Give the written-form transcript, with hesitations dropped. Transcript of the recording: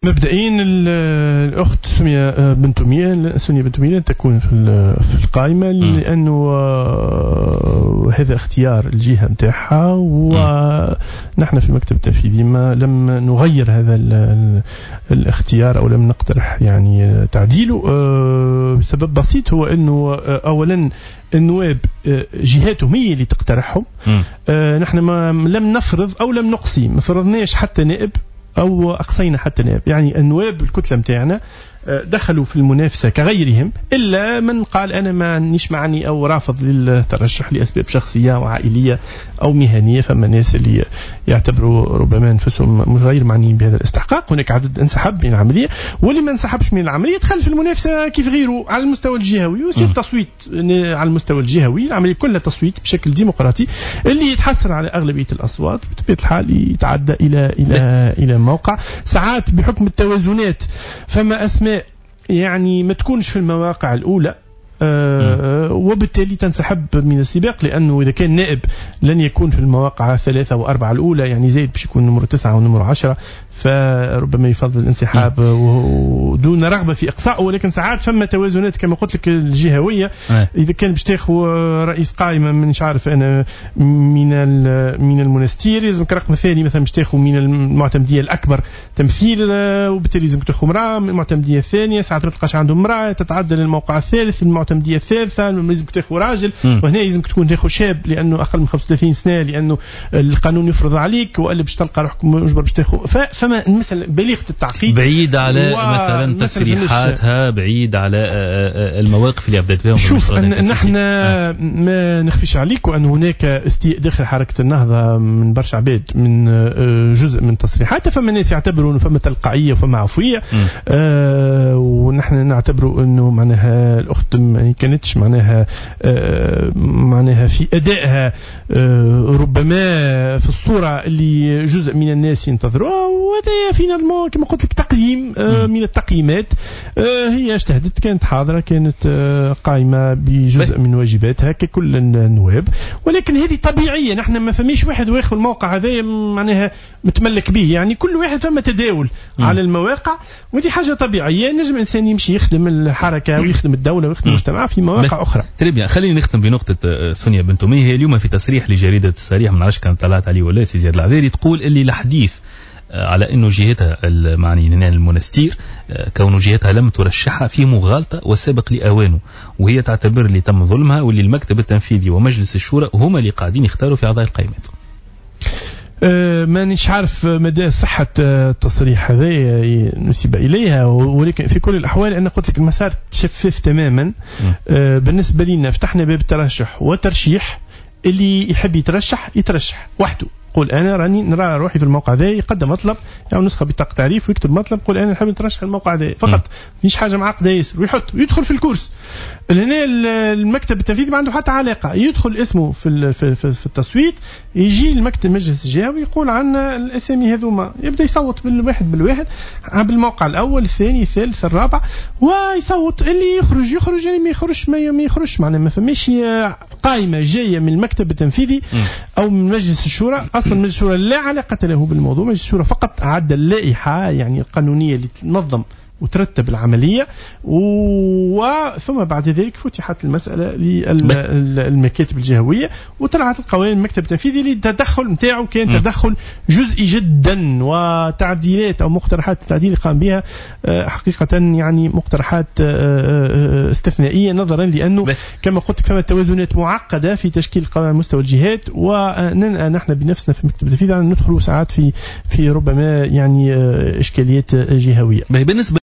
مبدئيا الأخت سونيا بنتومية تكون في القائمة لأنه هذا اختيار الجهة متاعها، ونحن في المكتب التنفيذي لم نغير هذا الاختيار أو لم نقترح يعني تعديله بسبب بسيط، هو أنه أولا النواب جهاتهم هي اللي تقترحهم. نحن لم نفرض أو لم نقصي، ما فرضناش حتى نائب أو أقصينا حتى نائب، يعني النواب الكتلة متاعنا دخلوا في المنافسة كغيرهم، إلا من قال أنا ما نيش معني أو رافض للترشح لأسباب شخصية وعائلية أو مهنية. فما ناس اللي يعتبروا ربما أنفسهم غير معنيين بهذا الاستحقاق. هناك عدد انسحب من العملية، واللي ما انسحبش من العملية دخل في المنافسة كيف غيره على المستوى الجهوي، ويصير تصويت على المستوى الجهوي. العملية كلها تصويت بشكل ديمقراطي، اللي يتحصل على أغلبية الأصوات بطبيعة الحال يتعدى إلى موقع. ساعات بحكم التوازنات فما أسماء يعني ما تكونش في المواقع الأولى، وبالتالي تنسحب من السباق، لأنه إذا كان نائب لن يكون في المواقع 3 و4 الأولى، يعني زايد باش يكون نمرة 9 ونمرة 10، فربما يفضل الانسحاب ودون رغبة في إقصاء. ولكن ساعات فما توازنات كما قلت لك الجهوية، إذا كان باش تاخذ رئيس قائمة من مش عارف أنا من المنستير، لازم رقم ثاني مثلا باش تاخذ من المعتمدية الأكبر تمثيل، وبالتالي لازم تاخذ امرأة من المعتمدية الثانية. ساعات ما تلقاش عندهم امرأة، تتعدل الموقع الثالث، المعتمدية الثالثة لازم تاخذ راجل، وهنا لازم تكون تاخذ شاب لأنه أقل من 35 سنة، لأنه القانون يفرض عليك، وإلا باش تلقى روحك مجبر باش تاخذ. فما مثلا بليغة التعقيد، بعيد على مثلا تسريحاتها، بعيد على المواقف اللي بدأت بها. شوف نحن ما نخفيش عليك وأن هناك استياء داخل حركة النهضة من برشا عباد من جزء من تصريحاتها. فما ناس يعتبروا أنه فما تلقائية وفما عفوية، ونحن نعتبروا أنه معناها الأخت ما كانتش معناها في أدائها ربما في الصورة اللي جزء من الناس ينتظروها. وهذا فينا كما قلت لك تقييم من التقييمات. هي اجتهدت، كانت حاضرة، كانت قائمة بجزء من واجباتها ككل النواب، ولكن هذه طبيعية. نحن ما فماش واحد واخذ الموقع هذا معناها متملك به، يعني كل واحد فما تداول على المواقع، ودي حاجة طبيعية. نجم الإنسان يمشي يخدم الحركة ويخدم الدولة ويخدم المجتمع في مواقع أخرى. تربيا. خلينا نختم بنقطة سونيا بنتومية. هي اليوم في تصريح لجريدة الصريح، من عرش كانت طلعت عليه ولا سي زياد العذيري، تقول اللي الحديث على أنه جهتها المعني المنستير كون جهتها لم ترشحها في مغالطة وسابق لأوانه، وهي تعتبر اللي تم ظلمها، واللي المكتب التنفيذي ومجلس الشورى هما اللي قاعدين يختاروا في أعضاء القائمات. مانيش عارف مدى صحة التصريح هذا نسب إليها، ولكن في كل الأحوال أنا قلت لك المسار تشفف تماما. بالنسبة لنا فتحنا باب الترشح وترشيح، اللي يحب يترشح وحده، قول أنا راني نرى روحي في الموقع ذا، يقدم مطلب يعني نسخة بطاقة تعريف ويكتب مطلب، قول أنا نحب نترشح الموقع ذا فقط، مش حاجة معقدة ياسر، ويحط ويدخل في الكورس. هنا المكتب التنفيذي ما عنده حتى علاقة، يدخل اسمه في التصويت، يجي المكتب المجلس الجهوي يقول عنا الأسامي هذوما، يبدأ يصوت بالواحد بالموقع الأول الثاني الثالث الرابع، ويصوت اللي يخرج يعني ما يخرجش معناه ما فماش قائمة جاية من المكتب التنفيذي أو من مجلس الشورى. أصلا مجلس الشورى لا علاقة له بالموضوع، مجلس الشورى فقط عد اللائحة يعني القانونية اللي تنظم وترتب العملية، وثم بعد ذلك فتحت المسألة للمكاتب الجهوية وطلعت القوانين. المكتب التنفيذي اللي التدخل متاعه كان تدخل جزئي جدا، وتعديلات أو مقترحات التعديل قام بها حقيقة يعني مقترحات استثنائية، نظرا لأنه كما قلت فما توازنات معقدة في تشكيل القوانين على مستوى الجهات، ونحن بنفسنا في المكتب التنفيذي ندخل ساعات في ربما يعني إشكاليات جهوية. بالنسبة